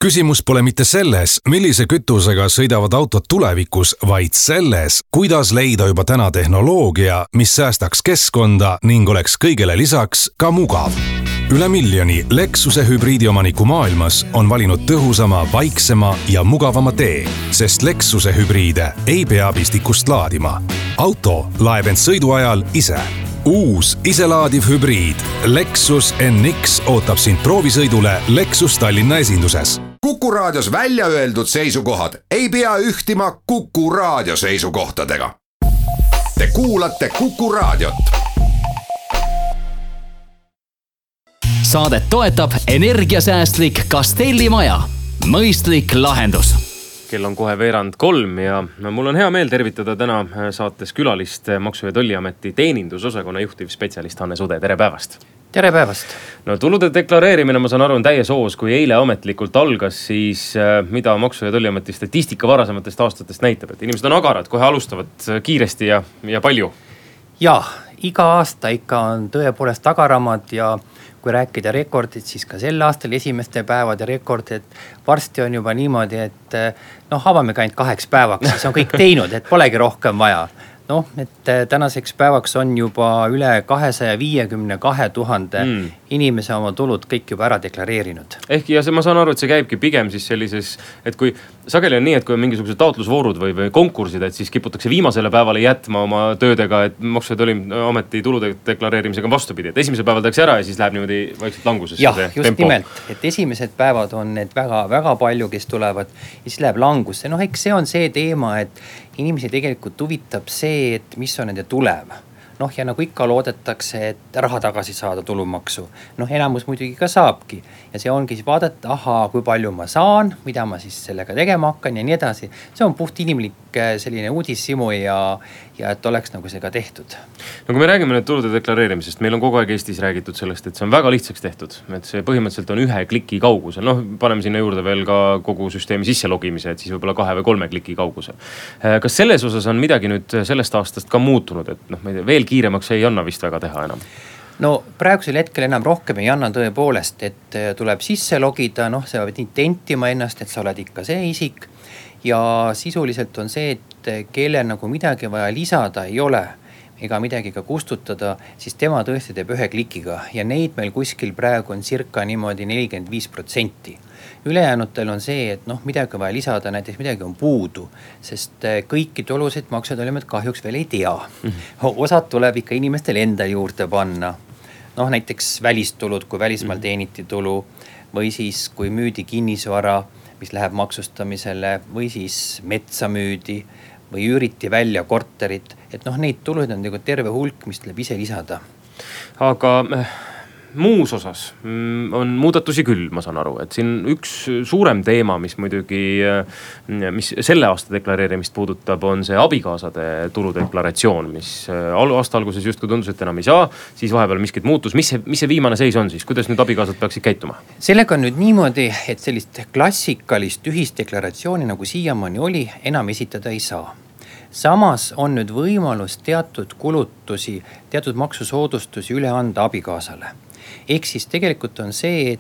Küsimus pole mitte selles, millise kütusega sõidavad autod tulevikus, vaid selles, kuidas leida juba täna tehnoloogia, mis säästaks keskkonda ning oleks kõigele lisaks ka mugav. Üle miljoni Lexuse hübriidiomaniku maailmas on valinud tõhusama, vaiksema ja mugavama tee, sest Lexuse hübriide ei pea pistikust laadima. Auto laeb end sõidu ajal ise. Uus iselaadiv hübriid Lexus NX ootab sind proovisõidule Lexus Tallinna esinduses. Kuku Raadios välja öeldud seisukohad ei pea ühtima Kuku Raadio seisukohtadega. Te kuulate Kuku Raadiot. Saadet toetab energiasäästlik Castelli-maja. Mõistlik lahendus. Kell on kohe 2:03 ja mul on hea meel tervitada täna saates külalist Maksu- ja Tolliameti teenindusosakonna juhtivspetsialist Hanne Sude. Tere päevast! Tere päevast! No tulude deklareerimine, ma saan aru, on täies hoos. Kui eile ametlikult algas, siis mida Maksu- ja Tolliameti statistika varasematest aastatest näitab? Et inimesed on agarad, kohe alustavad kiiresti ja palju. Jaa, iga aasta ikka on tõepoolest agaramad ja kui rääkida rekordid, siis ka sel aastal esimeste päevade rekord, et varsti on juba niimoodi, et avamegi ainult 2 päevaks, siis on kõik teinud, et polegi rohkem vaja. Et tänaseks päevaks on juba üle 252 000 inimese oma tulud kõik juba ära deklareerinud. Ehk ja ma saan aru, et see käibki pigem siis sellises, et kui sageli on nii, et kui on mingisugused taotlusvoorud või konkursid, et siis kiputakse viimasele päevale jätma oma töödega, et Maksu- ja Tolliameti tulude deklareerimisega on vastupidi, et esimesel päeval tehakse ära ja siis läheb niimoodi vaikselt langusesse. Jah, just tempo. Nimelt, et esimesed päevad on need väga palju, kes tulevad ja siis läheb langusse. Eks see on see teema, et inimesi tegelikult huvitab see, et mis on nende tulev. Ja nagu ikka loodetakse, et raha tagasi saada tulumaksu. Enamus muidugi ka saabki. Ja see ongi siis vaadata, kui palju ma saan, mida ma siis sellega tegema hakkan ja nii edasi. See on puht inimlik selline uudishimu ja et oleks nagu see ka tehtud. No kui me räägime nüüd tulude deklareerimisest, meil on kogu aeg Eestis räägitud sellest, et see on väga lihtsaks tehtud. Et see põhimõtteliselt on 1 kliki kaugusel. Paneme sinna juurde veel ka kogu süsteemi sisse logimise, et siis võib-olla 2 või 3 kliki kaugusel. Kas selles osas on midagi nüüd sellest aastast ka muutunud, et veel kiiremaks ei anna vist väga teha enam? Praegusel hetkel enam rohkem ei anna tõepoolest, et tuleb sisse logida, sa pead nii tentima ennast, et sa oled ikka see isik ja sisuliselt on see, et kelle nagu midagi vaja lisada ei ole ega midagi ka kustutada, siis tema tõesti teeb 1 klikiga ja neid meil kuskil praegu on circa niimoodi 45%. Ülejäänutel on see, et midagi vaja lisada, näiteks midagi on puudu, sest kõiki tulusid Maksu- ja Tolliamet kahjuks veel ei tea. Osad tuleb ikka inimestel enda juurde panna. Näiteks välistulud, kui välismaal teeniti tulu või siis kui müüdi kinnisvara, mis läheb maksustamisele või siis metsa müüdi või üüriti välja korterit, et neid tulusid on nagu terve hulk, mis tuleb ise lisada. Aga muus osas on muudatusi küll, ma saan aru, et siin üks suurem teema, mis muidugi mis selle aasta deklareerimist puudutab, on see abikaasade tuludeklaratsioon, mis aasta alguses justkui tundus, et enam ei saa, siis vahepeal miskit muutus. Mis see viimane seis on siis? Kuidas nüüd abikaasad peaksid käituma? Sellega on nüüd niimoodi, et sellist klassikalist ühisdeklaratsiooni, nagu siiamaani oli, enam esitada ei saa. Samas on nüüd võimalus teatud kulutusi, teatud maksusoodustusi üle anda abikaasale. Ehk siis tegelikult on see,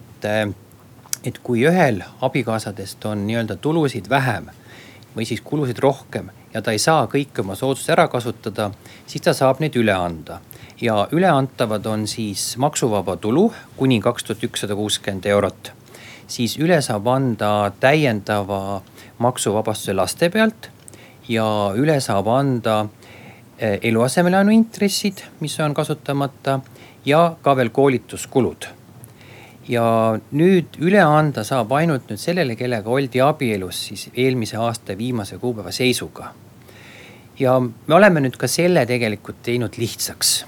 et kui ühel abikaasadest on nii-öelda tulusid vähem või siis kulusid rohkem ja ta ei saa kõike oma soodust ära kasutada, siis ta saab neid üle anda. Ja üleantavad on siis maksuvaba tulu kuni 2160 €. Siis üle saab anda täiendava maksuvabastuse laste pealt ja üle saab anda eluasemelaenu intressid, mis on kasutamata ja ka veel koolituskulud. Ja nüüd üle anda saab ainult nüüd sellele, kellega oldi abielus siis eelmise aasta viimase kuupäeva seisuga. Ja me oleme nüüd ka selle tegelikult teinud lihtsaks.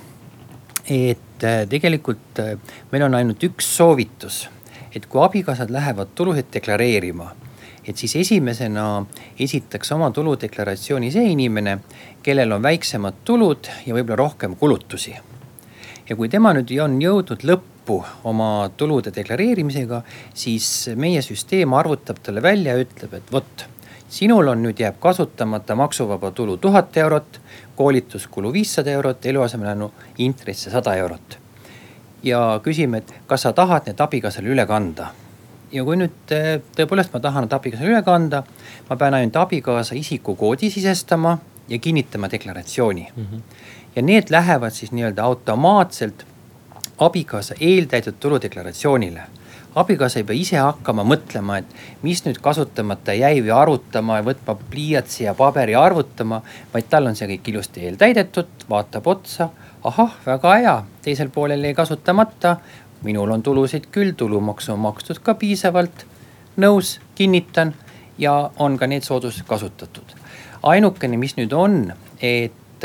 Et tegelikult meil on ainult üks soovitus, et kui abikaasad lähevad tulusid deklareerima, et siis esimesena esitaks oma tuludeklaratsiooni see inimene, kellel on väiksemad tulud ja võib-olla rohkem kulutusi. Ja kui tema nüüd on jõudnud lõppu oma tulude deklareerimisega, siis meie süsteem arvutab talle välja ja ütleb, et sinul on nüüd jääb kasutamata maksuvaba tulu 1000 €, koolituskulu 500 €, eluasemelaenu intresse 100 €. Ja küsime, et kas sa tahad need abikaasale üle kanda? ja kui nüüd tõepoolest ma tahan abikaasale üle kanda, ma pean ainult abikaasa isikukoodi sisestama ja kinnitama deklaratsiooni. Ja need lähevad siis nii-öelda automaatselt abikaasa eeltäitud tuludeklaratsioonile. Abikaasa ei pea ise hakkama mõtlema, et mis nüüd kasutamata jäi või arvutama ja võtma pliiatsi ja paberi arvutama, vaid tal on see kõik ilusti eeltäidetud, vaatab otsa, ahah, väga hea, teisel poolel ei kasutamata, minul on tulusid küll, tulumaksu on makstud ka piisavalt, nõus, kinnitan ja on ka need soodustused kasutatud. Ainukene, mis nüüd on, et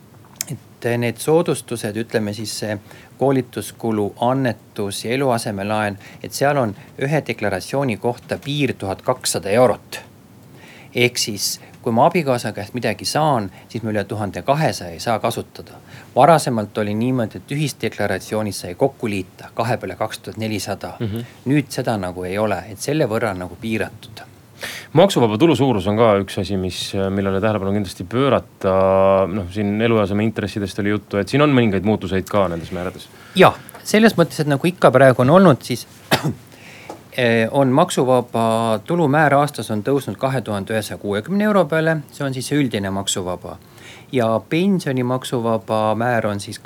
need soodustused, ütleme siis see koolituskulu, annetus ja eluasemelaen, et seal on ühe deklaratsiooni kohta piir 1200 €. Ehk siis, kui ma abikaasa käest midagi saan, siis ma üle 1200 ei saa kasutada. Varasemalt oli niimoodi, et ühisdeklaratsioonis sai kokku liita 2 peale 2400. Nüüd seda nagu ei ole, et selle võrra nagu piiratud. Maksuvaba tulu suurus on ka üks asi, millele tähelepanu kindlasti pöörata. Siin eluaseme intressidest oli juttu, et siin on mõningaid muutuseid ka nendes määrades. Ja, selles mõttes, et nagu ikka praegu on olnud, siis on maksuvaba tulumäär aastas on tõusnud 2160 € peale, see on siis see üldine maksuvaba. Ja pensioni maksuvaba määr on siis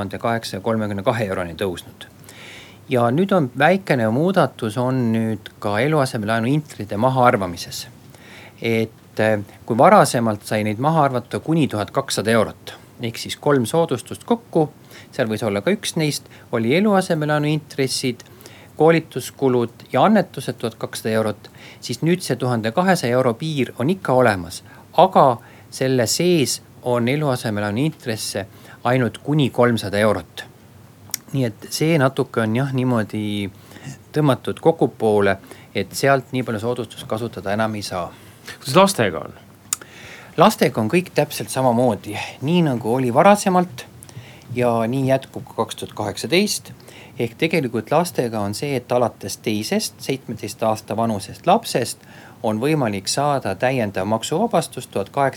2832 € tõusnud. Ja nüüd on väikene muudatus on nüüd ka eluasemelaenu intride mahaarvamises. Et kui varasemalt sai neid maha arvata kuni 1200 €, ehk siis 3 soodustust kokku, seal võis olla ka üks neist, oli eluasemelaenu intressid, koolituskulud ja annetused 1200 €, siis nüüd see 1200 € piir on ikka olemas, aga selle sees on eluasemelaenu intresse ainult kuni 300 €. Nii et see natuke on jah niimoodi tõmmatud kokku poole, et sealt nii palju soodustust kasutada enam ei saa. Kuidas lastega on? Lastega on kõik täpselt samamoodi, nii nagu oli varasemalt ja nii jätkub ka 2018. Ehk tegelikult lastega on see, et alates teisest 17 aasta vanusest lapsest on võimalik saada täiendav maksuvabastust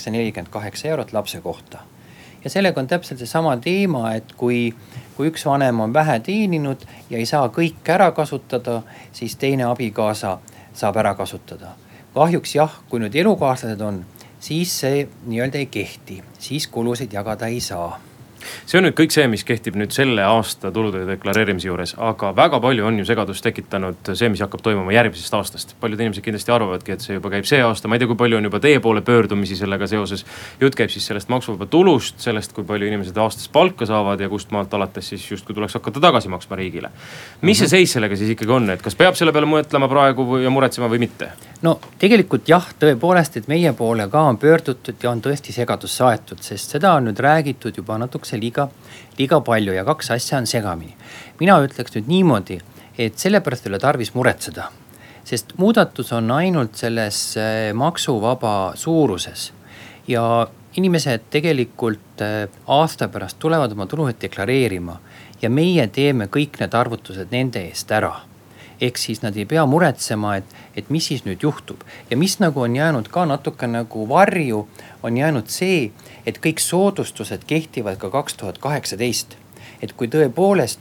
1848 € lapse kohta. Ja sellega on täpselt see sama teema, et kui üks vanem on vähe teeninud ja ei saa kõik ära kasutada, siis teine abikaasa saab ära kasutada. Kahjuks jah, kui nüüd elukaaslased on, siis see nii-öelda ei kehti, siis kulusid jagada ei saa. See on nüüd kõik see, mis kehtib nüüd selle aasta tulude deklareerimise juures, aga väga palju on ju segadust tekitanud see, mis hakkab toimuma järgmisest aastast. Paljud inimesed kindlasti arvavadki, et see juba käib see aasta. Ma ei tea, kui palju on juba teie poole pöördumisi sellega seoses. Jutt käib siis sellest maksuvaba tulust, sellest, kui palju inimesed aastas palka saavad ja kust maalt alates siis just kui tuleks hakata tagasi maksma riigile. Mis see seis sellega siis ikkagi on, et kas peab selle peale mõtlema praegu ja muretsema või mitte? No tegelikult jah, tõepoolest, et meie poole ka on pöördutud ja on tõesti segadus saetud, sest seda on nüüd räägitud juba natukese liiga palju ja kaks asja on segamini. Mina ütleks nüüd niimoodi, et sellepärast ei ole tarvis muretseda, sest muudatus on ainult selles maksuvaba suuruses ja inimesed tegelikult aasta pärast tulevad oma tulusid deklareerima ja meie teeme kõik need arvutused nende eest ära. Ehk siis nad ei pea muretsema, et mis siis nüüd juhtub. Ja mis nagu on jäänud ka natuke nagu varju, on jäänud see, et kõik soodustused kehtivad ka 2018. Et kui tõepoolest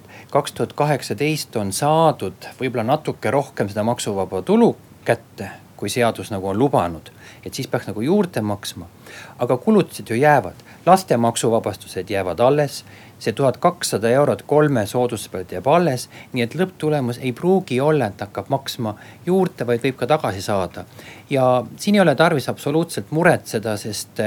2018 on saadud võib-olla natuke rohkem seda maksuvaba tulu kätte, kui seadus nagu on lubanud, et siis peaks nagu juurde maksma. Aga kulutused ju jäävad, laste maksuvabastused jäävad alles, see 1200 € 3 soodustuse pealt jääb alles, nii et lõpptulemus ei pruugi olla, et hakkab maksma juurde, vaid võib ka tagasi saada. Ja siin ei ole tarvis absoluutselt muretseda, sest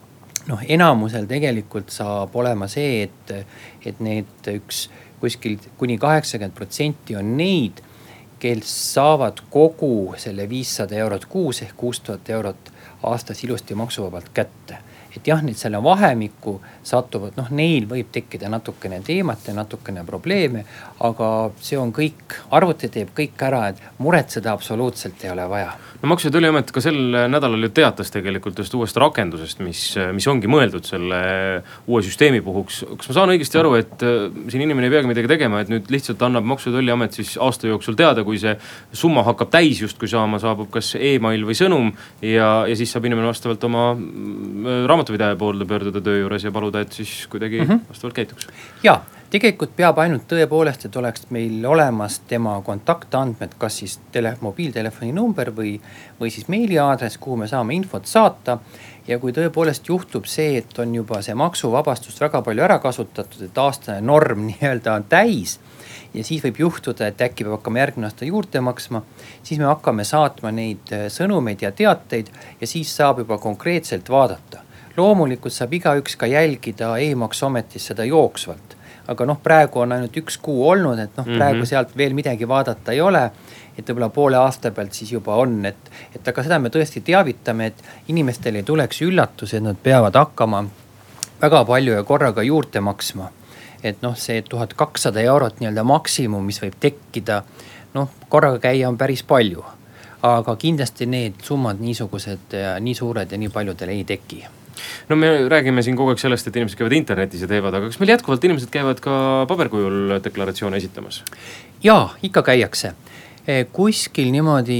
enamusel tegelikult saab olema see, et need kuskil kuni 80% on neid, kes saavad kogu selle 500 € kuus ehk 6000 € aastas ilusti maksuvabalt kätte. Et jah, nüüd selle vahemikku satuvad, neil võib tekkida natukene teemat ja natukene probleeme, aga see on kõik, arvuti teeb kõik ära, et muretseda absoluutselt ei ole vaja. No Maksu- ja Tolliamet ka sel nädalal ju teatas tegelikult just uuest rakendusest, mis ongi mõeldud selle uue süsteemi puhuks. Kas ma saan õigesti aru, et siin inimene ei peagi midagi tegema, et nüüd lihtsalt annab Maksu- ja Tolliamet siis aasta jooksul teada, kui see summa hakkab täis just kui saama, saabub kas e-mail või sõnum ja siis saab inimene vastavalt oma raamatupidaja poolde pöörduda töö juures ja paluda, et siis kuidagi vastavalt käituks. Ja, tegelikult peab ainult tõepoolest, et oleks meil olemas tema kontaktandmed, kas siis mobiiltelefoni number või siis meiliaadress, kuhu me saame infot saata. Ja kui tõepoolest juhtub see, et on juba see maksuvabastust väga palju ära kasutatud, et aastane norm nii-öelda on täis ja siis võib juhtuda, et äkki peab hakkama järgmine aasta juurde maksma, siis me hakkame saatma neid sõnumeid ja teateid ja siis saab juba konkreetselt vaadata. Loomulikult saab igaüks ka jälgida e-maksuametis seda jooksvalt, aga praegu on ainult 1 kuu olnud, et praegu sealt veel midagi vaadata ei ole, et võib-olla poole aasta pealt siis juba on, et aga seda me tõesti teavitame, et inimestel ei tuleks üllatus, et nad peavad hakkama väga palju ja korraga juurde maksma. Et see 1200 eurot nii-öelda maksimum, mis võib tekkida, korraga käia on päris palju, aga kindlasti need summad niisugused ja nii suured ja nii paljudel ei teki. No me räägime siin kogu aeg sellest, et inimesed käivad internetis ja teevad, aga kas meil jätkuvalt inimesed käivad ka paberkujul deklaratsioone esitamas? Jaa, ikka käiakse. Kuskil niimoodi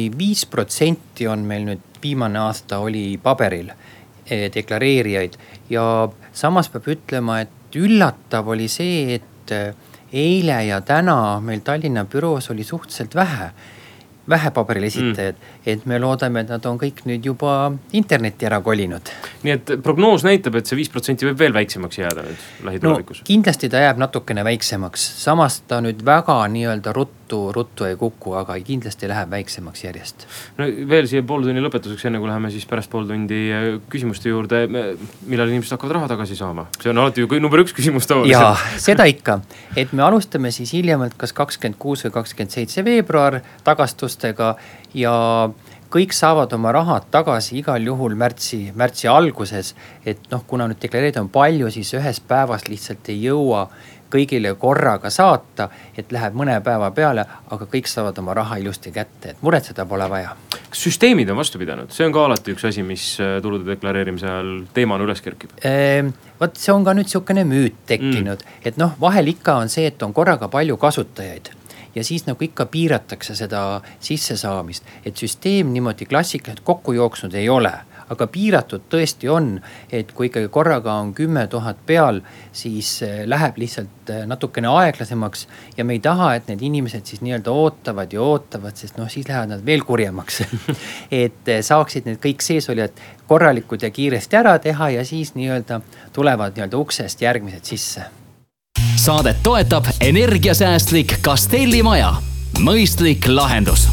5% on meil nüüd viimane aasta oli paberil deklareerijaid ja samas peab ütlema, et üllatav oli see, et eile ja täna meil Tallinna büroos oli suhteliselt vähe paberil esitajad, et me loodame, et nad on kõik nüüd juba internetti ära kolinud. Nii et prognoos näitab, et see 5% võib veel väiksemaks jääda nüüd lähitulevikus. Kindlasti ta jääb natukene väiksemaks, samas ta nüüd väga nii-öelda ruttu ei kuku, aga kindlasti läheb väiksemaks järjest. No veel siia pooltunni lõpetuseks, enne kui läheme siis pärast pooltundi küsimuste juurde, millal inimesed hakkavad raha tagasi saama? See on alati ju number 1 küsimus tavaliselt. Jaa, seda ikka, et me alustame siis hiljemalt kas 26 või 27 veebruar tagastustega ja kõik saavad oma rahad tagasi igal juhul märtsi alguses, et kuna nüüd deklareerida on palju, siis ühes päevas lihtsalt ei jõua kõigile korraga saata, et läheb mõne päeva peale, aga kõik saavad oma raha ilusti kätte, et muretseda pole vaja. Kas süsteemid on vastu pidanud? See on ka alati üks asi, mis tulude deklareerimise ajal teemana üles kerkib. Vot see on ka nüüd siukene müüt tekkinud, et vahel ikka on see, et on korraga palju kasutajaid ja siis ikka piiratakse seda sissesaamist, et süsteem niimoodi klassikaliselt kokku jooksnud ei ole, aga piiratud tõesti on, et kui ikkagi korraga on 10 000 peal, siis läheb lihtsalt natukene aeglasemaks ja me ei taha, et need inimesed siis nii-öelda ootavad, sest siis lähevad nad veel kurjemaks. Et saaksid need kõik seesolijad korralikud ja kiiresti ära teha ja siis nii-öelda tulevad nii-öelda uksest järgmised sisse. Saadet toetab energiasäästlik Castelli-maja. Mõistlik lahendus.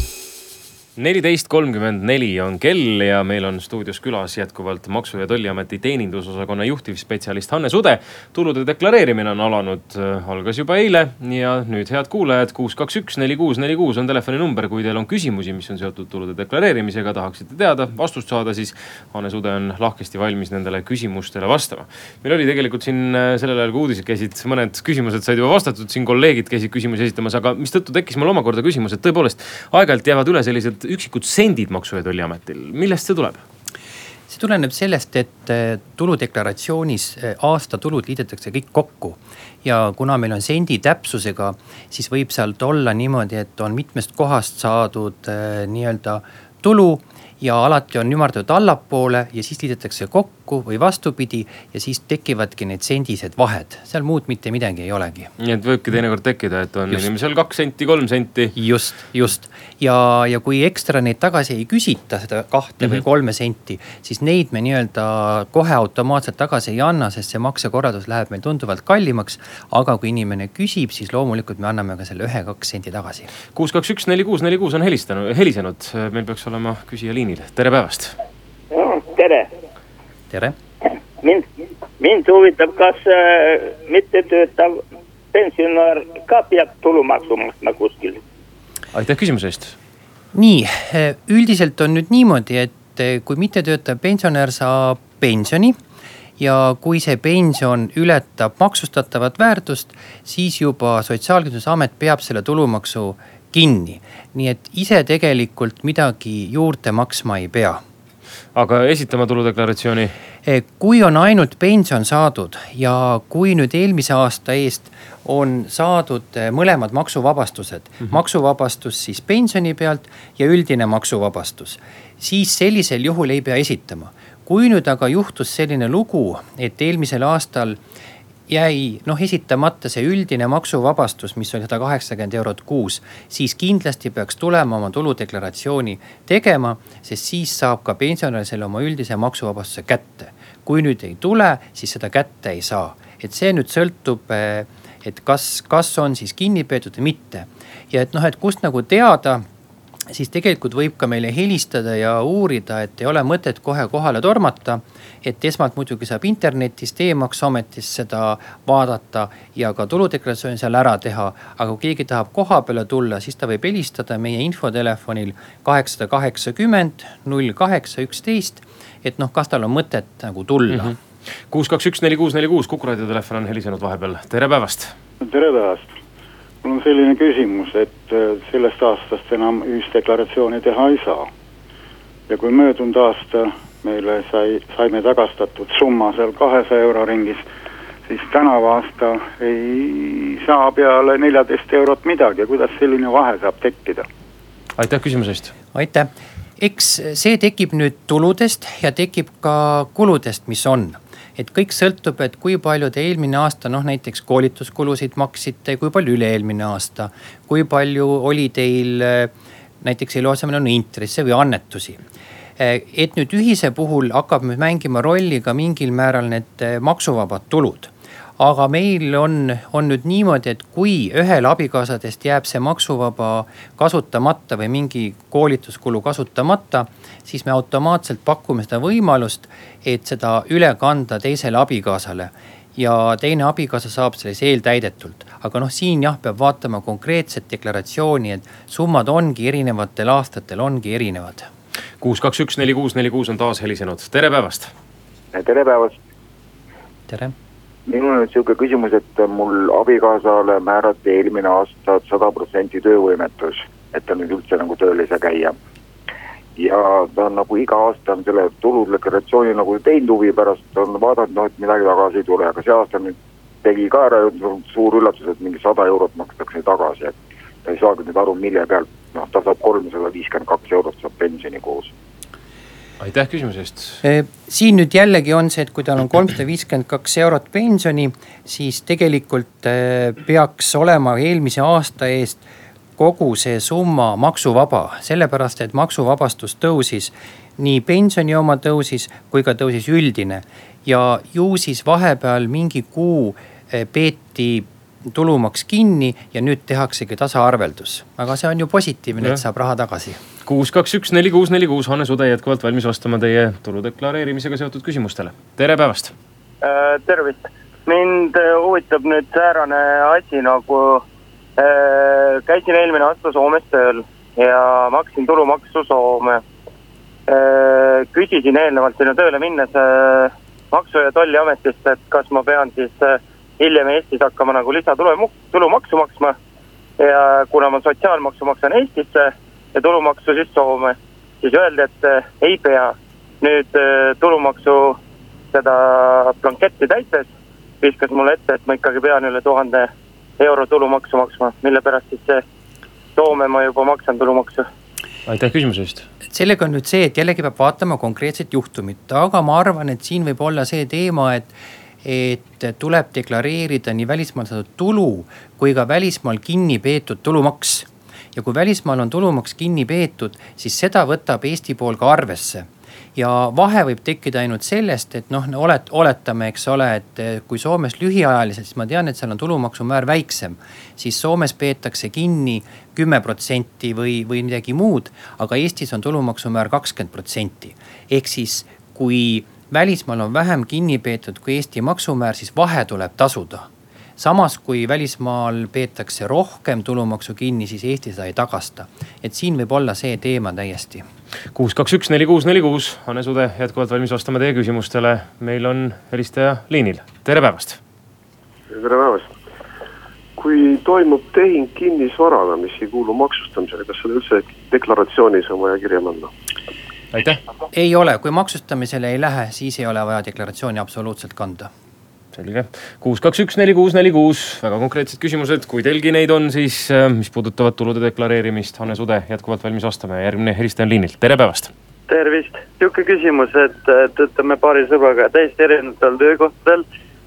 14.34 on kell ja meil on stuudios külas jätkuvalt Maksu- ja Tolliameti teenindusosakonna juhtivspetsialist Hanne Sude. Tulude deklareerimine on alanud, algas juba eile ja nüüd head kuulajad 621-4646 on telefoninumber, kui teil on küsimusi, mis on seotud tulude deklareerimisega, tahaksite teada, vastust saada, siis Hanne Sude on lahkesti valmis nendele küsimustele vastama. Meil oli tegelikult siin sellel ajal, kui uudised käisid, mõned küsimused said juba vastatud, siin kolleegid käisid küsimusi esitamas, aga mis tõttu tekkis mul omakorda küsimus, et tõepoolest aeg-ajalt jäävad üle sellised üksikud sendid Maksu- ja Tolliametil. Millest see tuleb? See tuleneb sellest, et tuludeklaratsioonis aasta tulud liidetakse kõik kokku ja kuna meil on sendi täpsusega, siis võib sealt olla niimoodi, et on mitmest kohast saadud nii-öelda tulu ja alati on ümardatud allapoole ja siis liidetakse kokku või vastupidi ja siis tekivadki need sendised vahed. Seal muud mitte midagi ei olegi. Nii et võibki teinekord tekkida, et on inimesel 2 senti, 3 senti. Just. Ja kui ekstra neid tagasi ei küsita, seda 2 või 3 senti, siis neid me nii-öelda kohe automaatselt tagasi ei anna, sest see maksekorraldus läheb meil tunduvalt kallimaks. Aga kui inimene küsib, siis loomulikult me anname ka selle 1-2 senti tagasi. 621-4646 on helisenud. Meil peaks olema küsija liinil. Tere päevast. Tere. Mind huvitab, kas mitte töötav pensionär ka peab tulumaksu maksma kuskil? Aitäh küsimuse eest. Nii, üldiselt on nüüd niimoodi, et kui mitte töötav pensionär saab pensioni ja kui see pension ületab maksustatavat väärtust, siis juba Sotsiaalkindlustusamet peab selle tulumaksu kinni. Nii et ise tegelikult midagi juurde maksma ei pea. Aga esitama tuludeklaratsiooni? Kui on ainult pension saadud ja kui nüüd eelmise aasta eest on saadud mõlemad maksuvabastused, maksuvabastus siis pensioni pealt ja üldine maksuvabastus, siis sellisel juhul ei pea esitama. Kui nüüd aga juhtus selline lugu, et eelmisel aastal jäi esitamata see üldine maksuvabastus, mis oli 180 eurot kuus, siis kindlasti peaks tulema oma tuludeklaratsiooni tegema, sest siis saab ka pensionär selle oma üldise maksuvabastuse kätte. Kui nüüd ei tule, siis seda kätte ei saa. Et see nüüd sõltub, et kas on siis kinni peetud või mitte. Ja et kust nagu teada, siis tegelikult võib ka meile helistada ja uurida, et ei ole mõtet kohe kohale tormata, et esmalt muidugi saab internetist, e-maksuametis seda vaadata ja ka tuludeklaratsiooni seal ära teha, aga kui keegi tahab koha peale tulla, siis ta võib helistada meie infotelefonil 880 0811, et kas tal on mõtet nagu tulla. 6214646, Kuku Raadio telefon on helisenud vahepeal. Tere päevast! Tere päevast! Mul on selline küsimus, et sellest aastast enam ühisdeklaratsiooni teha ei saa. Ja kui möödunud aasta meile saime tagastatud summa seal 200 euro ringis, siis tänavu aasta ei saa peale 14 eurot midagi. Kuidas selline vahe saab tekkida? Aitäh küsimusest! Aitäh! Eks see tekib nüüd tuludest ja tekib ka kuludest, mis on. Et kõik sõltub, et kui palju te eelmine aasta, näiteks koolituskulusid maksite, kui palju üle-eelmine aasta, kui palju oli teil näiteks eluasemel on intresse või annetusi. Et nüüd ühise puhul hakkab mängima rolli ka mingil määral need maksuvabad tulud. Aga meil on nüüd niimoodi, et kui ühel abikaasadest jääb see maksuvaba kasutamata või mingi koolituskulu kasutamata, siis me automaatselt pakume seda võimalust, et seda üle kanda teisele abikaasale. Ja teine abikaasa saab selles eeltäidetult. Aga siin peab vaatama konkreetset deklaratsiooni, et summad ongi erinevatel aastatel, ongi erinevad. 6214646 on taas helisenud. Tere päevast! Tere päevast! Tere! Minul on selline küsimus, et mul abikaasale määrati eelmine aasta 100% töövõimetus, et ta nüüd üldse nagu tööl ei saa käia. Ja ta on nagu iga aasta on selle tuludeklaratsiooni nagu teinud huvi pärast, on vaadanud, et midagi tagasi ei tule, aga see aasta nüüd tegi ka ära suur üllatus, et mingi 100 eurot makstakse tagasi, et ta ei saagi nüüd aru, mille pealt, ta saab 352 eurot saab pensioni koos. Aitäh küsimusest. Siin nüüd jällegi on see, et kui tal on 352 eurot pensioni, siis tegelikult peaks olema eelmise aasta eest kogu see summa maksuvaba. Sellepärast, et maksuvabastus tõusis, nii pensioni oma tõusis, kui ka tõusis üldine. Ja ju siis vahepeal mingi kuu peeti tulumaks kinni ja nüüd tehaksegi tasaarveldus. Aga see on ju positiivne, et saab raha tagasi. 6214646, Hannes Ude jätkuvalt valmis vastama teie tuludeklareerimisega seotud küsimustele. Tere päevast! Tervist! Mind huvitab nüüd säärane asi, nagu käisin eelmine aasta Soomes tööl ja maksin tulumaksu Soome. Küsisin eelnevalt sinna tööle minnes Maksu- ja Tolliametist, et kas ma pean siis hiljem Eestis hakkama nagu lisatulumaksu maksma. Ja kuna ma sotsiaalmaksu maksan Eestisse ja tulumaksu siis Soome, siis öeldi, et ei pea. Nüüd tulumaksu seda blanketti täites viskas mulle ette, et ma ikkagi pean üle 1000 euro tulumaksu maksma, mille pärast siis see Soome ma juba maksan tulumaksu. Aitäh küsimusest. Sellega on nüüd see, et jällegi peab vaatama konkreetset juhtumit, aga ma arvan, et siin võib olla see teema, et tuleb deklareerida nii välismaal saadud tulu kui ka välismaal kinni peetud tulumaks. Ja kui välismaal on tulumaks kinni peetud, siis seda võtab Eesti pool ka arvesse. Ja vahe võib tekkida ainult sellest, et oletame, eks ole, et kui Soomes lühiajaliselt, siis ma tean, et seal on tulumaksumäär väiksem, siis Soomes peetakse kinni 10% või midagi muud, aga Eestis on tulumaksumäär 20%. Ehk siis, kui välismaal on vähem kinni peetud kui Eesti maksumäär, siis vahe tuleb tasuda. Samas, kui välismaal peetakse rohkem tulumaksu kinni, siis Eesti seda ei tagasta. Et siin võib olla see teema täiesti. 6214646, Hannes Ude jätkuvalt valmis vastama teie küsimustele. Meil on helistaja liinil. Tere päevast! Tere päevast! Kui toimub tehing kinnisvaraga, mis ei kuulu maksustamisele, kas seda üldse deklaratsioonis on vaja kirja panna? Aitäh! Ei ole, kui maksustamisele ei lähe, siis ei ole vaja deklaratsiooni absoluutselt kanda. Selge. 6214646, väga konkreetsed küsimused. Kui teilgi neid on, siis mis puudutavad tulude deklareerimist, Hannes Ude jätkuvalt valmis vastama ja järgmine helistaja on liinil. Tere päevast! Tervist! Siuke küsimus, et ütleme paari sõbraga täiesti erinevatel töökohtadel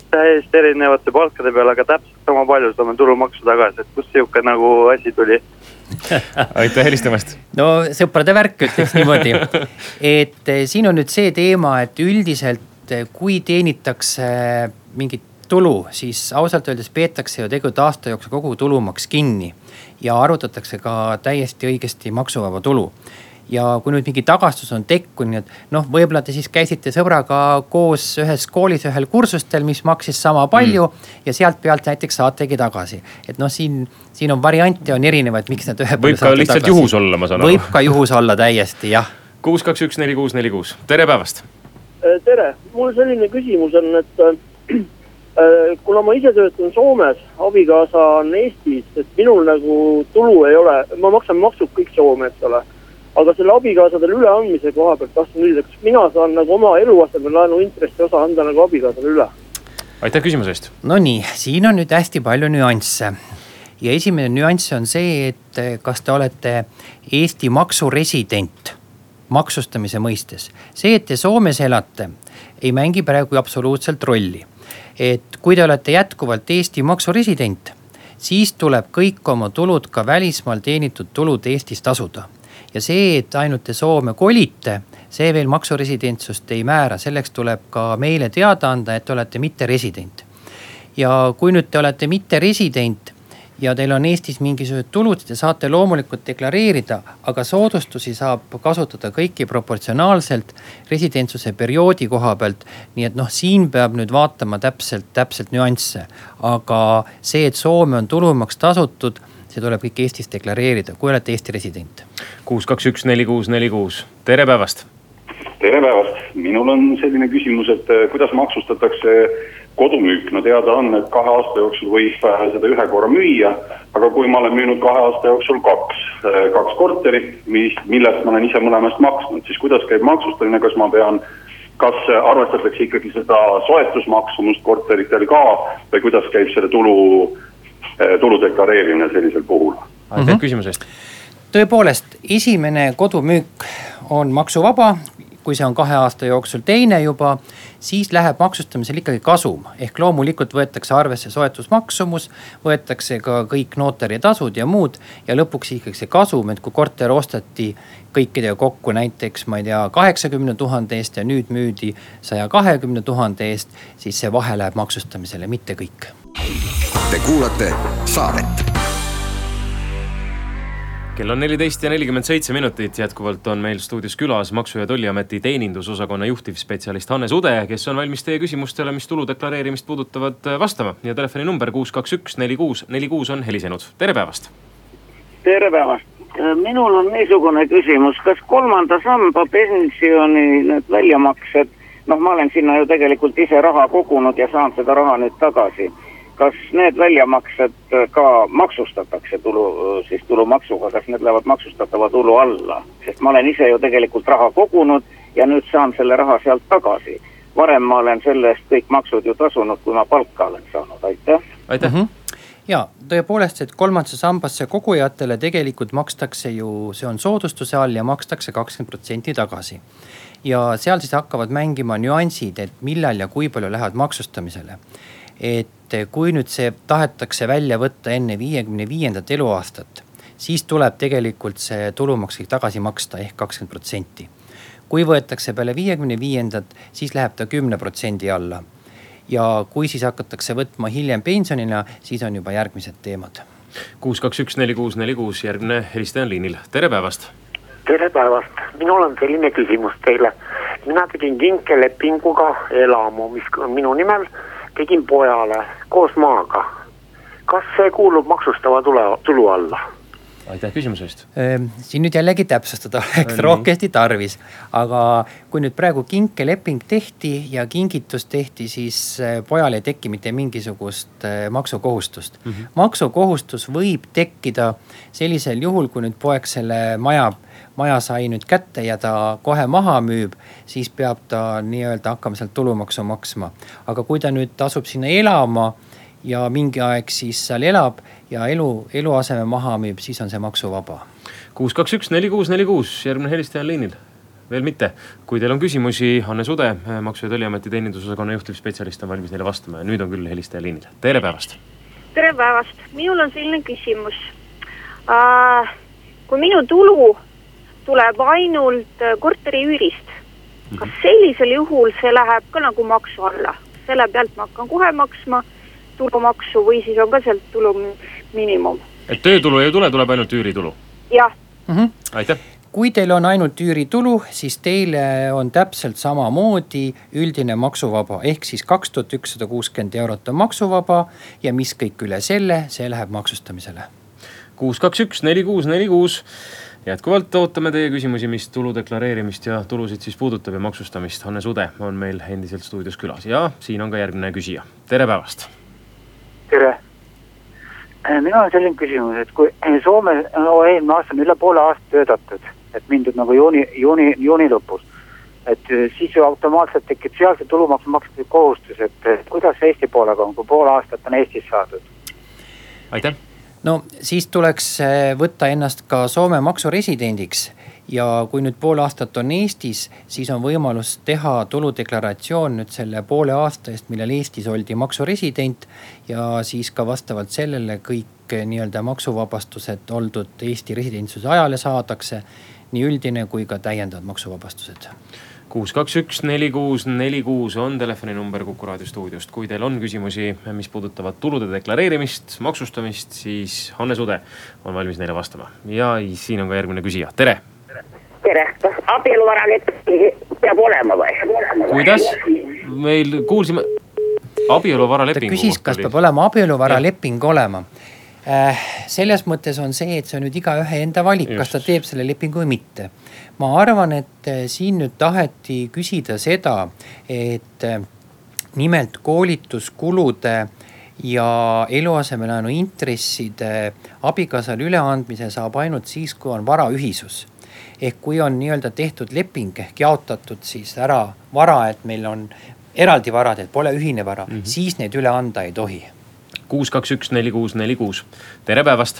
täiesti erinevate palkade peale, aga täpselt sama palju saame tulumaksu tagasi, et kust siuke nagu asi tuli? Aitäh helistamast. No sõprade värk ütleks niimoodi, et siin on nüüd see teema, et üldiselt kui teenitakse mingit tulu, siis ausalt öeldes peetakse ju tegelikult aasta jooksul kogu tulumaks kinni ja arvutatakse ka täiesti õigesti maksuvaba tulu. Ja kui nüüd mingi tagastus on tekkunud, et noh, võib-olla te siis käisite sõbraga koos ühes koolis ühel kursustel, mis maksis sama palju ja sealt pealt näiteks saategi tagasi. Et noh, siin on variante, on erinevaid, miks need ühe võib ka lihtsalt tagasi. Juhus olla, ma saan aru. Võib ka juhus olla täiesti, jah. 6214646, tere päevast. Tere, mul selline küsimus on, et kuna ma ise töötan Soomes, abikaasa on Eestis, et minul nagu tulu ei ole, ma maksan maksud kõik Soome, et ole. Aga selle abikaasadele üleandmise koha pealt tahtsin ülida, kas mina saan nagu oma eluasemelaenu intressi osa anda nagu abikaasale üle? Aitäh küsimuse eest. No nii, siin on nüüd hästi palju nüansse. Ja esimene nüanss on see, et kas te olete Eesti maksuresident maksustamise mõistes. See, et te Soomes elate, ei mängi praegu absoluutselt rolli. Et kui te olete jätkuvalt Eesti maksuresident, siis tuleb kõik oma tulud, ka välismaal teenitud tulud Eestis tasuda. Ja see, et ainult te Soome kolite, see veel maksuresidentsust ei määra. Selleks tuleb ka meile teada anda, et olete mitte resident. Ja kui nüüd te olete mitte resident ja teil on Eestis mingisugused tulud, te saate loomulikult deklareerida, aga soodustusi saab kasutada kõiki proportsionaalselt residentsuse perioodi koha pealt. Nii et noh, siin peab nüüd vaatama täpselt nüansse. Aga see, et Soome on tulumaks tasutud, see tuleb kõik Eestis deklareerida, kui olete Eesti resident. 6214646, tere päevast. Tere päevast. Minul on selline küsimus, et kuidas maksustatakse kodumüük. No teada on, et 2 aasta jooksul võib seda ühe korra müüa, aga kui ma olen müünud 2 aasta jooksul kaks korterit, millest ma olen ise mõlemast maksnud, siis kuidas käib maksustamine, kas arvestatakse ikkagi seda soetusmaksumust korteritel ka või kuidas käib selle tulu deklareerimine sellisel puhul? Aitäh küsimusest. Tõepoolest, esimene kodumüük on maksuvaba, kui see on 2 aasta jooksul teine juba, siis läheb maksustamisel ikkagi kasum. Ehk loomulikult võetakse arvesse soetusmaksumus, võetakse ka kõik notaritasud ja muud ja lõpuks ikkagi see kasum, et kui korter ostati kõikidega kokku näiteks, ma ei tea, 80 000 eest ja nüüd müüdi 120 000 eest, siis see vahe läheb maksustamisele, mitte kõik. Te kuulate saadet. Kell on 14:47, jätkuvalt on meil stuudios külas Maksu- ja Tolliameti teenindusosakonna juhtivspetsialist Hannes Ude, kes on valmis teie küsimustele, mis tuludeklareerimist puudutavad, vastama. Ja telefoni number 6214646 on helisenud. Tere päevast! Tere päevast! Minul on niisugune küsimus, kas 3. samba pensioni need väljamaksed, ma olen sinna ju tegelikult ise raha kogunud ja saan seda raha nüüd tagasi. Kas need väljamaksed ka maksustatakse tulumaksuga, kas need lähevad maksustatava tulu alla? Sest ma olen ise ju tegelikult raha kogunud ja nüüd saan selle raha sealt tagasi. Varem ma olen selle eest kõik maksud ju tasunud, kui ma palka olen saanud. Aitäh! Aitäh! Ja tõepoolest, et 3. sambasse kogujatele tegelikult makstakse ju, see on soodustuse all ja makstakse 20% tagasi. Ja seal siis hakkavad mängima nüansid, et millal ja kui palju lähevad maksustamisele. Et kui nüüd see tahetakse välja võtta enne 55. eluaastat, siis tuleb tegelikult see tulumaks tagasi maksta ehk 20%. Kui võetakse peale 55. siis läheb ta 10% alla. Ja kui siis hakatakse võtma hiljem pensionina, siis on juba järgmised teemad. 6214646, järgmine helistaja on liinil. Tere päevast! Tere päevast! Minul on selline küsimus teile. Mina tegin kinkelepinguga elamu, mis on minu nimel, tegin pojale koos maaga. Kas see kuulub maksustava tulu alla? Aitäh küsimusest. Siin nüüd jällegi täpsustada oleks rohkesti tarvis, aga kui nüüd praegu kinkeleping tehti ja kingitus tehti, siis pojale ei teki mitte mingisugust maksukohustust. Maksukohustus võib tekkida sellisel juhul, kui nüüd poeg selle maja sai nüüd kätte ja ta kohe maha müüb, siis peab ta nii-öelda hakkama sealt tulumaksu maksma. Aga kui ta nüüd asub sinna elama ja mingi aeg siis seal elab ja eluaseme maha müüb, siis on see maksuvaba. 6214646, järgmine helistaja on liinil. veel mitte. Kui teil on küsimusi, Hannes Ude, Maksu- ja Tolliameti teenindusosakonna juhtivspetsialist on valmis neile vastama ja nüüd on küll helistaja liinil. Tere päevast! Tere päevast! Minul on selline küsimus. Kui minu tulu tuleb ainult korteri üürist, kas sellisel juhul see läheb ka nagu maksu alla? Selle pealt ma hakkan kohe maksma tulumaksu või siis on ka sealt tulu minimum? Et töötulu ei tule, tuleb ainult üüritulu? Jah. Aitäh! Kui teil on ainult üüritulu, siis teile on täpselt samamoodi üldine maksuvaba. Ehk siis 2160 eurot on maksuvaba ja mis kõik üle selle, see läheb maksustamisele. 621-4646. Jätkuvalt ootame teie küsimusi, mis tulu deklareerimist ja tulusid siis puudutab ja maksustamist. Hannes Ude on meil endiselt stuudios külas ja siin on ka järgmine küsija. Tere päevast! Tere! Minul on selline küsimus, et kui Soome eelmine aasta on üle poole aasta töötatud, et mindud nagu juuni lõpus, et siis ju automaatselt tekib sealse tulumaksu maksmise kohustus, et kuidas Eesti poolega on, kui poole aastat on Eestis saadud? Aitäh! No siis tuleks võtta ennast ka Soome maksuresidendiks ja kui nüüd poole aastat on Eestis, siis on võimalus teha tuludeklaratsioon nüüd selle poole aasta eest, millal Eestis oldi maksuresident ja siis ka vastavalt sellele kõik nii-öelda maksuvabastused oldud Eesti residentsuse ajale saadakse, nii üldine kui ka täiendavad maksuvabastused. 621-4646 on telefoninumber Kuku Raadio stuudiost. Kui teil on küsimusi, mis puudutavad tulude deklareerimist, maksustamist, siis Hannes Ude on valmis neile vastama. Ja siin on ka järgmine küsija. Tere! Tere! Kas abieluvaraleping peab olema või? Kuidas? Meil kuulsime abieluvaralepingu. Ta küsis, kas peab olema abieluvaraleping olema. Selles mõttes on see, et see on nüüd iga ühe enda valik, kas ta teeb selle lepingu või mitte. Ma arvan, et siin nüüd taheti küsida seda, et nimelt koolituskulude ja eluasemelaenu intresside abikaasale üleandmise saab ainult siis, kui on varaühisus. Ehk kui on nii-öelda tehtud leping ehk jaotatud siis ära vara, et meil on eraldi varad, et pole ühine vara, siis neid üle anda ei tohi. 621-4646. Tere päevast!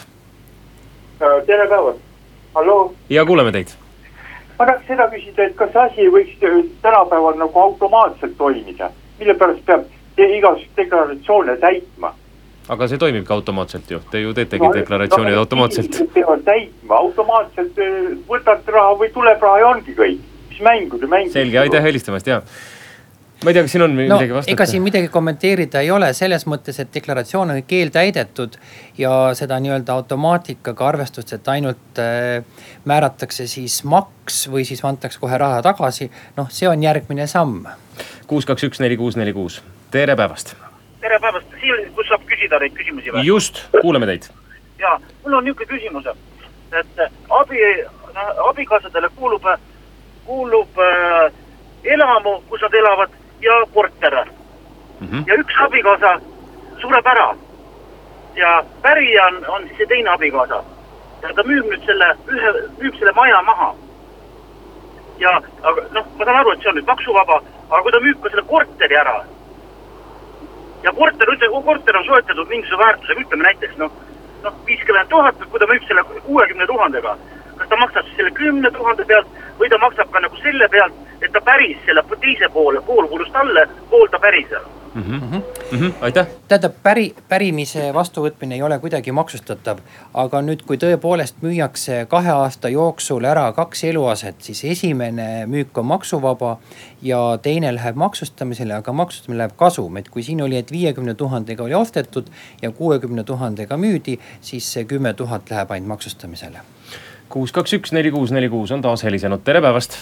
Tere päevast! Halloo! Ja kuuleme teid. Ma tahaks seda küsida, et kas asi võiks tänapäeval nagu automaatselt toimida, mille pärast peab igasugust deklaratsioone täitma. Aga see toimib ka automaatselt ju, te ju teetegi deklaratsioonid automaatselt. Peavad täitma, automaatselt võtad raha või tuleb raha ja ongi kõik. Mis mängud ja mängud. Selge, aitäh helistamast, jah. Ma ei tea, kas siin on midagi vastata? Ega siin midagi kommenteerida ei ole selles mõttes, et deklaratsioon on keel täidetud ja seda nii-öelda automaatikaga arvestust, et ainult määratakse siis maks või siis antakse kohe raha tagasi. See on järgmine samm. 621-4646. Tere päevast! Tere päevast! Siin, kus saab küsida neid küsimusi või? Just, kuuleme teid. Ja, mul on niisugune küsimus, et abikaasadele kuulub elamu, kus nad elavad ja korter. Ja üks abikaasa sureb ära ja pärija on siis see teine abikaasa ja ta müüb nüüd selle maja maha ja ma saan aru, et see on nüüd maksuvaba, aga kui ta müüb ka selle korteri ära ja korter on soetatud mingisuguse väärtusega, ütleme näiteks 50 000, kui ta müüb selle 60 000-ga, kas ta maksab selle 10 000 pealt või ta maksab ka nagu selle pealt, et ta päris selle teise poole, pool kuulus talle, pool ta päris ära. Aitäh! Tähendab, pärimise vastuvõtmine ei ole kuidagi maksustatav, aga nüüd kui tõepoolest müüakse 2 aasta jooksul ära 2 eluaset, siis esimene müük on maksuvaba ja teine läheb maksustamisele, aga maksustamine läheb kasum. Et kui siin oli, et 50 000-ga oli ostetud ja 60 000-ga müüdi, siis see 10 000 läheb ainult maksustamisele. 621-4646 on taas helisenud. Tere päevast!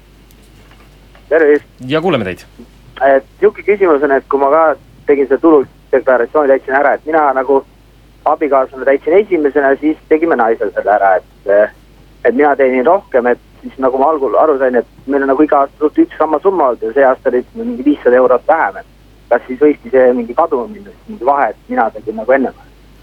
Tervist! Ja kuuleme teid. Niuke küsimus on, et kui ma ka tegin seda tuludeklaratsiooni täitsin ära, et mina nagu abikaasana täitsin esimesena, siis tegime naisel selle ära, et mina teenin rohkem, et siis nagu ma algul aru sain, et meil on nagu iga aasta üks sama summa olnud ja see aasta oli mingi 500 eurot vähem, et kas siis võiski see mingi kaduma minna, mingi vahe, et mina tegin nagu ennem?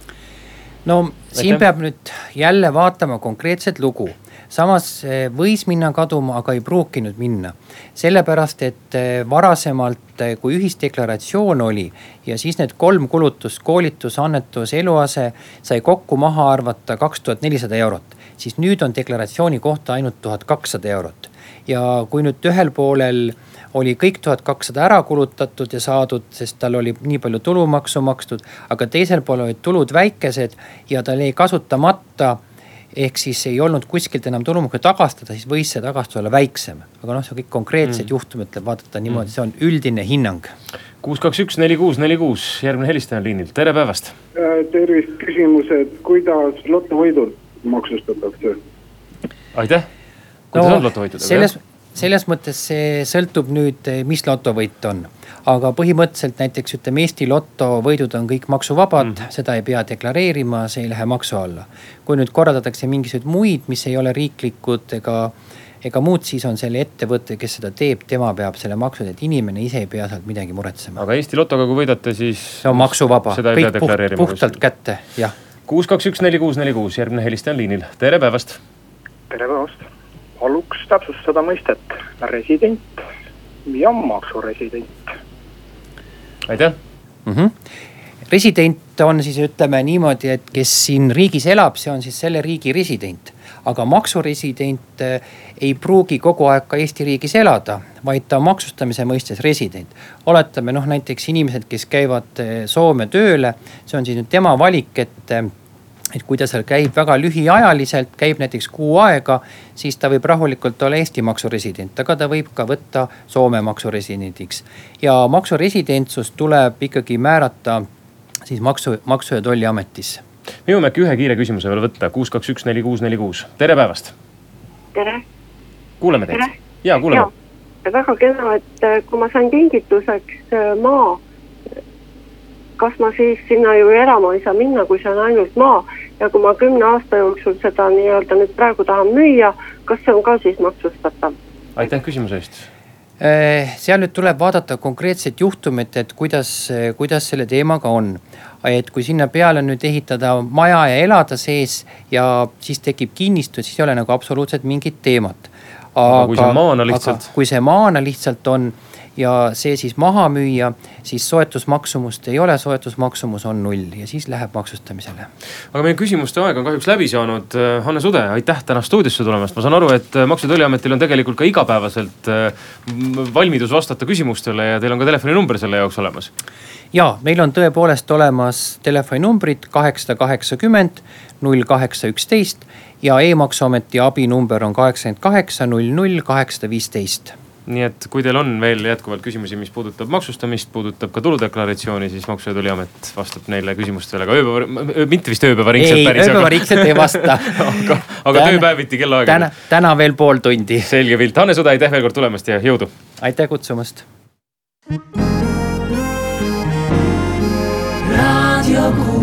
No siin peab nüüd jälle vaatama konkreetset lugu. Samas võis minna kaduma, aga ei pruukinud minna. Sellepärast, et varasemalt, kui ühisdeklaratsioon oli ja siis need 3 kulutus, koolitus, annetus, eluase sai kokku maha arvata 2400 eurot, siis nüüd on deklaratsiooni kohta ainult 1200 eurot. ja kui nüüd ühel poolel oli kõik 1200 ära kulutatud ja saadud, sest tal oli nii palju tulumaksu makstud, aga teisel pool olid tulud väikesed ja tal jäi kasutamata, ehk siis ei olnud kuskilt enam tulumaksu tagastada, siis võis see tagastus olla väiksem. Aga see on kõik konkreetsed juhtumid, vaadata niimoodi, see on üldine hinnang. 621-4646, järgmine helistaja liinil, tere päevast! Tervist, küsimus, et kuidas lotovõidud maksustatakse? Aitäh! Kuidas on lotovõidud? Selles mõttes see sõltub nüüd, mis lotovõit on. Aga põhimõtteliselt näiteks Eesti lotovõidud on kõik maksuvabad, seda ei pea deklareerima, see ei lähe maksu alla. Kui nüüd korraldatakse mingisugused muid, mis ei ole riiklikud ega muud, siis on selle ettevõte, kes seda teeb, tema peab selle maksud, et inimene ise ei pea sealt midagi muretsema. Aga Eesti lotoga, kui võidate, siis see on maksuvaba, kõik puhtalt kätte, jah. 621-4646, järgmine helistaja on liinil, tere päevast! Tere päevast! Paluks täpsustada mõistet resident ja maksuresident. Aitäh! Resident on siis ütleme niimoodi, et kes siin riigis elab, see on siis selle riigi resident. Aga maksuresident ei pruugi kogu aeg ka Eesti riigis elada, vaid ta maksustamise mõistes resident. Oletame näiteks inimesed, kes käivad Soome tööle, see on siis nüüd tema valik, et kui ta seal käib väga lühiajaliselt, käib näiteks kuu aega, siis ta võib rahulikult olla Eesti maksuresident, aga ta võib ka võtta Soome maksuresidendiks. Ja maksuresidentsus tuleb ikkagi määrata siis maksu- ja tolliametisse. Me jõuame äkki ühe kiire küsimuse veel võtta, 621-4646. Tere päevast! Tere! Kuuleme teid. Jaa, kuuleme. Ja, väga kena, et kui ma sain kingituseks maa, kas ma siis sinna ju elama ei saa minna, kui see on ainult maa. Ja kui ma 10 aasta jooksul seda nii-öelda nüüd praegu tahan müüa, kas see on ka siis maksustatav? Aitäh küsimuse eest. Seal nüüd tuleb vaadata konkreetset juhtumit, et kuidas selle teemaga on. Et kui sinna peale nüüd ehitada maja ja elada sees ja siis tekib kinnistus, siis ei ole nagu absoluutselt mingit teemat. Aga kui see maana lihtsalt on ja see siis maha müüa, siis soetusmaksumust ei ole, soetusmaksumus on 0 ja siis läheb maksustamisele. Aga meie küsimuste aeg on kahjuks läbi saanud. Hanne Sude, aitäh täna stuudiosse tulemast. Ma saan aru, et Maksu- ja Tolliametil on tegelikult ka igapäevaselt valmidus vastata küsimustele ja teil on ka telefoninumber selle jaoks olemas. Ja, meil on tõepoolest olemas telefoninumbrid 880 0811 ja e-maksuameti abinumber on 88 00 815. Nii et kui teil on veel jätkuvalt küsimusi, mis puudutab maksustamist, puudutab ka tuludeklaratsiooni, siis Maksu- ja Tolliamet vastab neile küsimustele ka mitte vist ööpäevaringselt päris. Ei, ööpäevaringselt ei vasta. aga tööpäeviti kellaaega. Täna veel pool tundi. Selge pilt. Hanne Sude, aitäh veel kord tulemast ja jõudu. Aitäh kutsumast. Radio